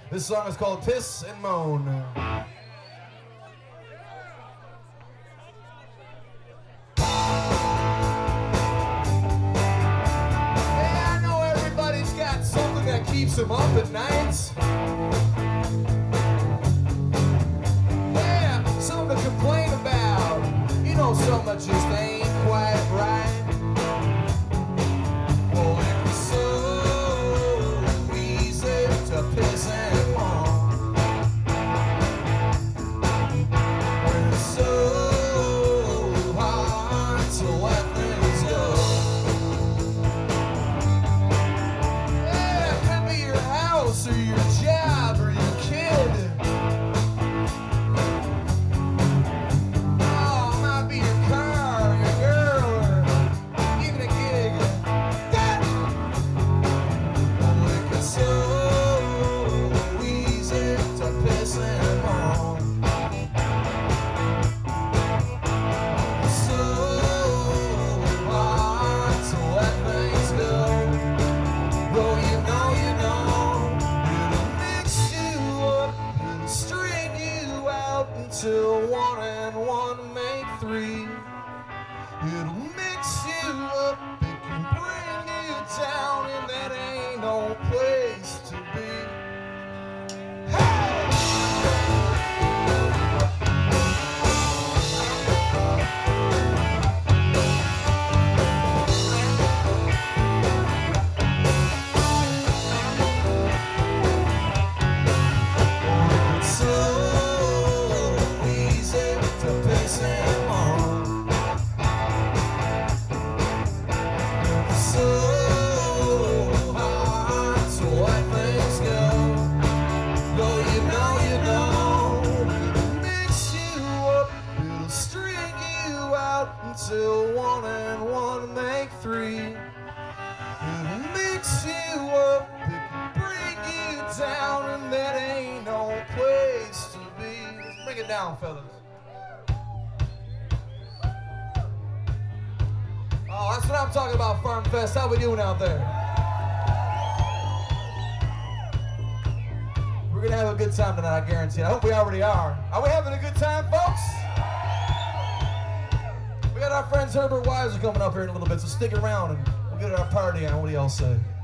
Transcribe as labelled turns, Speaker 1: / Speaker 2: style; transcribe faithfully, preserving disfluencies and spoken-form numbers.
Speaker 1: This song is called Piss and Moan. Yeah, I know everybody's got something that keeps them up at night. Yeah, something to complain about. You know, something that just ain't quite right. Well, it was so easy to piss and moan. When it's so hard to let things go. Yeah, it could be your house or your job or your kid. Oh, it might be your car, your girl, or even a gig. That will make it so easy to piss and moan. So hard to let things go. Though you know, you know, it'll mix you up, it'll string you out until one and one make three. It'll mix you up, it can bring you down, and that ain't no place to be. Hey! It's so easy to piss and moan. So hard to let things go. Though you know, you know, it'll mix you up, it'll string you out until one and one make three. It'll mix you up, it can bring you down, and that ain't no place to be. Let's bring it down, fellas. Oh, that's what I'm talking about, Farm Fest. How we doing out there? We're gonna have a good time tonight, I guarantee. I hope we already are. Are we having a good time, folks? We got our friends Herbert Weiser coming up here in a little bit, so stick around and we'll get our party on. What do y'all say?